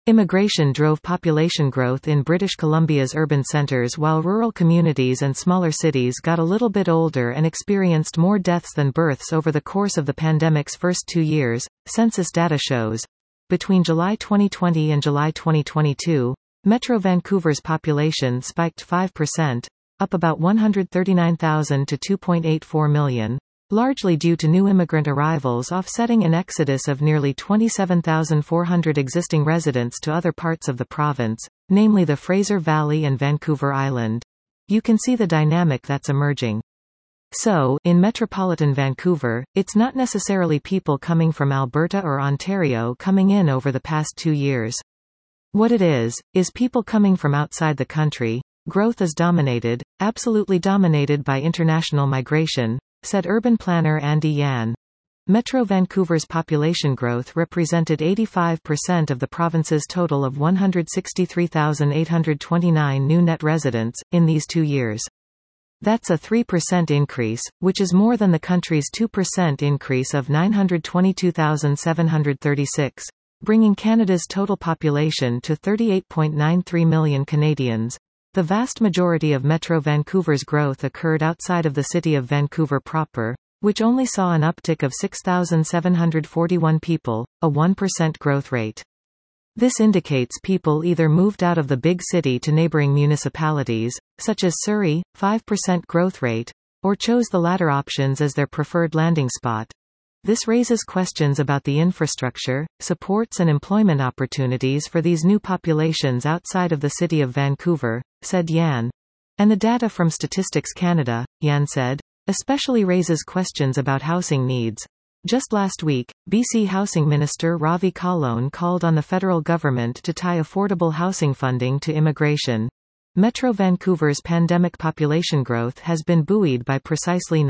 Immigration drove population growth in British Columbia's urban centres while rural communities and smaller cities got a little bit older and experienced more deaths than births over the course of the pandemic's first 2 years, census data shows. Between July 2020 and July 2022, Metro Vancouver's population spiked 5%, up about 139,000 to 2.84 million. Largely due to new immigrant arrivals offsetting an exodus of nearly 27,400 existing residents to other parts of the province, namely the Fraser Valley and Vancouver Island. You can see the dynamic that's emerging. So, in metropolitan Vancouver, it's not necessarily people coming from Alberta or Ontario coming in over the past 2 years. What it is people coming from outside the country. Growth is dominated, absolutely dominated by international migration, said urban planner Andy Yan. Metro Vancouver's population growth represented 85% of the province's total of 163,829 new net residents, in these 2 years. That's a 3% increase, which is more than the country's 2% increase of 922,736, bringing Canada's total population to 38.93 million Canadians. The vast majority of Metro Vancouver's growth occurred outside of the city of Vancouver proper, which only saw an uptick of 6,741 people, a 1% growth rate. This indicates people either moved out of the big city to neighbouring municipalities, such as Surrey, 5% growth rate, or chose the latter options as their preferred landing spot. This raises questions about the infrastructure, supports and employment opportunities for these new populations outside of the city of Vancouver, said Yan. And the data from Statistics Canada, Yan said, especially raises questions about housing needs. Just last week, BC Housing Minister Ravi Kahlon called on the federal government to tie affordable housing funding to immigration. Metro Vancouver's pandemic population growth has been buoyed by precisely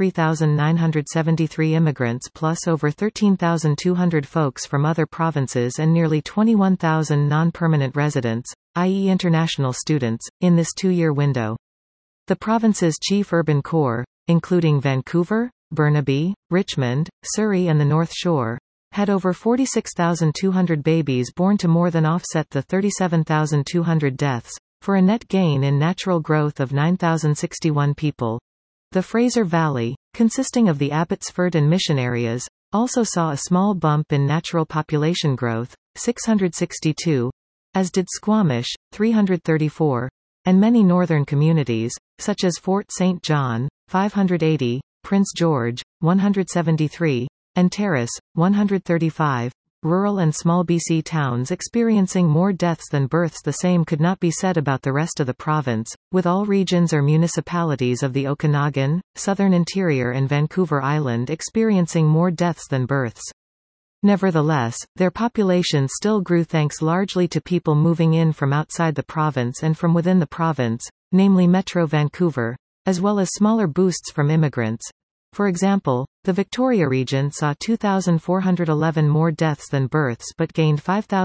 93,973 immigrants plus over 13,200 folks from other provinces and nearly 21,000 non-permanent residents, i.e. international students, in this 2-year window. The province's chief urban core, including Vancouver, Burnaby, Richmond, Surrey and the North Shore, had over 46,200 babies born to more than offset the 37,200 deaths, for a net gain in natural growth of 9,061 people. The Fraser Valley, consisting of the Abbotsford and Mission areas, also saw a small bump in natural population growth, 662, as did Squamish, 334, and many northern communities, such as Fort St. John, 580, Prince George, 173, and Terrace, 135. Rural and small BC towns experiencing more deaths than births. The same could not be said about the rest of the province, with all regions or municipalities of the Okanagan, Southern Interior and Vancouver Island experiencing more deaths than births. Nevertheless, their population still grew thanks largely to people moving in from outside the province and from within the province, namely Metro Vancouver, as well as smaller boosts from immigrants. For example, the Victoria region saw 2,411 more deaths than births but gained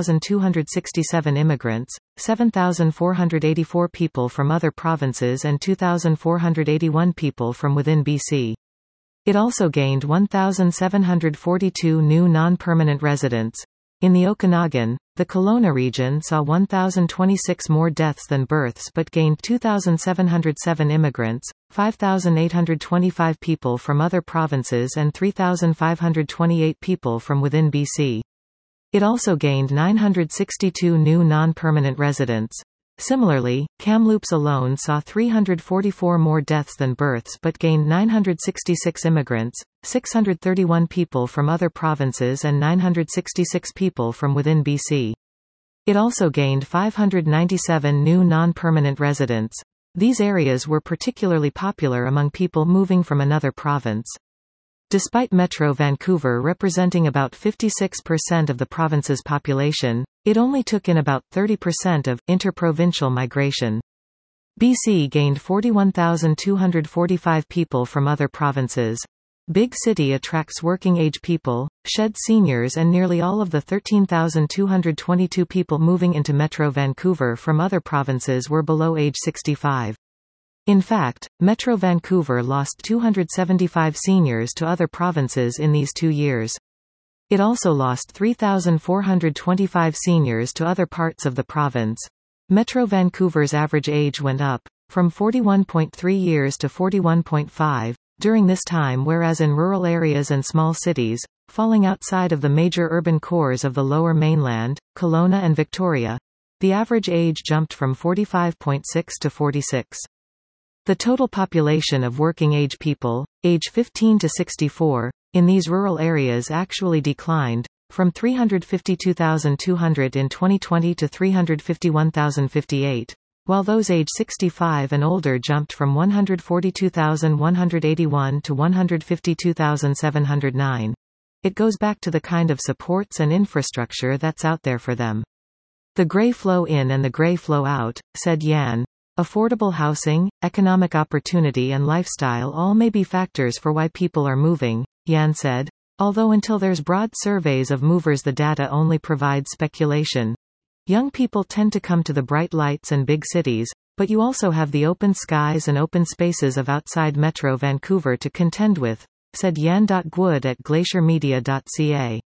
5,267 immigrants, 7,484 people from other provinces and 2,481 people from within BC. It also gained 1,742 new non-permanent residents. In the Okanagan, the Kelowna region saw 1,026 more deaths than births but gained 2,707 immigrants, 5,825 people from other provinces and 3,528 people from within BC. It also gained 962 new non-permanent residents. Similarly, Kamloops alone saw 344 more deaths than births but gained 966 immigrants, 631 people from other provinces and 966 people from within BC. It also gained 597 new non-permanent residents. These areas were particularly popular among people moving from another province. Despite Metro Vancouver representing about 56% of the province's population, it only took in about 30% of interprovincial migration. BC gained 41,245 people from other provinces. Big City attracts working-age people, sheds seniors and nearly all of the 13,222 people moving into Metro Vancouver from other provinces were below age 65. In fact, Metro Vancouver lost 275 seniors to other provinces in these 2 years. It also lost 3,425 seniors to other parts of the province. Metro Vancouver's average age went up, from 41.3 years to 41.5, during this time, whereas in rural areas and small cities, falling outside of the major urban cores of the Lower Mainland, Kelowna and Victoria, the average age jumped from 45.6 to 46. The total population of working-age people, age 15 to 64, in these rural areas actually declined, from 352,200 in 2020 to 351,058, while those age 65 and older jumped from 142,181 to 152,709. It goes back to the kind of supports and infrastructure that's out there for them. The grey flow in and the grey flow out, said Yan. Affordable housing, economic opportunity and lifestyle all may be factors for why people are moving, Yan said. Although until there's broad surveys of movers the data only provides speculation. Young people tend to come to the bright lights and big cities, but you also have the open skies and open spaces of outside Metro Vancouver to contend with, said Yan. Gwood at glaciermedia.ca.